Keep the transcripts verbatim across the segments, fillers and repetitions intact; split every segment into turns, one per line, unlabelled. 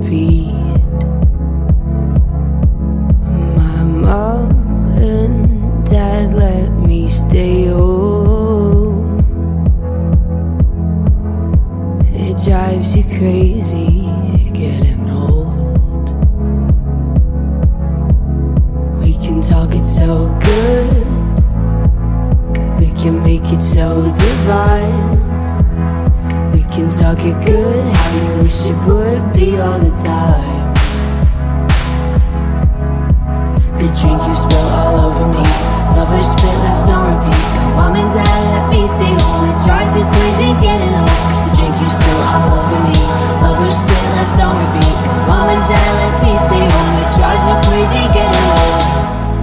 repeat. My mom and dad let me stay home. It drives you crazy getting old. We can talk it so good, we can make it so divine. We can talk it good, how you wish it would be all the time. The drink you spill all over me, lovers spit left on repeat. Mom and dad let me stay home, it drives you crazy getting home. The drink you spill all over me, lovers spit left on repeat. Mom and dad let me stay home, it drives you crazy getting home.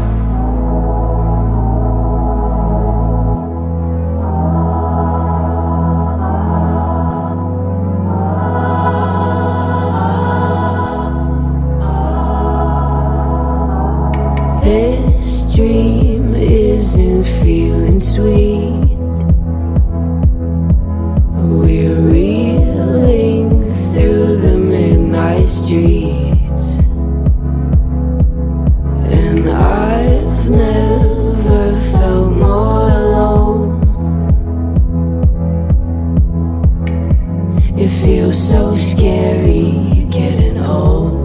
This dream isn't feeling sweet. We're reeling through the midnight streets, and I've never felt more alone. It feels so scary getting old.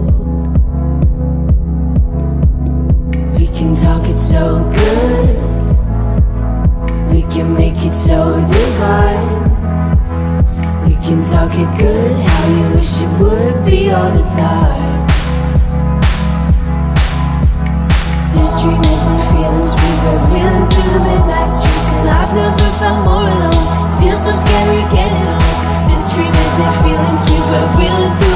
We can talk it so good, we can make it so divine. We can talk it good, how you wish it would be all the time. This dream isn't feeling sweet, we're reeling through the midnight streets, and I've never felt more alone. It feels so scary getting old. This dream isn't feeling sweet, we're reeling through